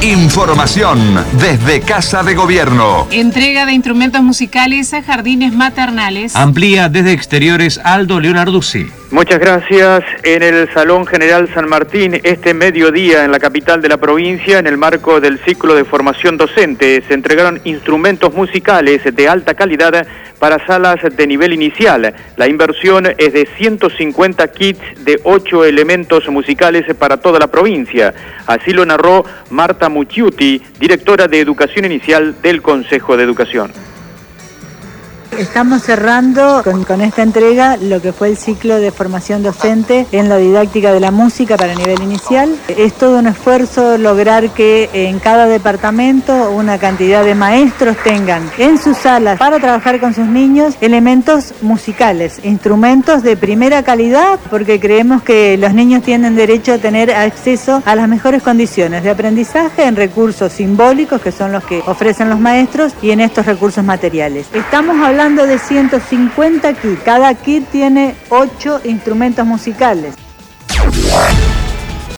Información desde Casa de Gobierno. Entrega de instrumentos musicales a jardines maternales. Amplía desde exteriores Aldo Leonarduzzi. Muchas gracias. En el Salón General San Martín, este mediodía en la capital de la provincia, en el marco del ciclo de formación docente, se entregaron instrumentos musicales de alta calidad para salas de nivel inicial. La inversión es de 150 kits de 8 elementos musicales para toda la provincia. Así lo narró Marta Mucciuti, directora de Educación Inicial del Consejo de Educación. Estamos cerrando con esta entrega lo que fue el ciclo de formación docente en la didáctica de la música para nivel inicial. Es todo un esfuerzo lograr que en cada departamento una cantidad de maestros tengan en sus salas para trabajar con sus niños elementos musicales, instrumentos de primera calidad, porque creemos que los niños tienen derecho a tener acceso a las mejores condiciones de aprendizaje en recursos simbólicos, que son los que ofrecen los maestros, y en estos recursos materiales. Estamos hablando de 150 kits. Cada kit tiene 8 instrumentos musicales.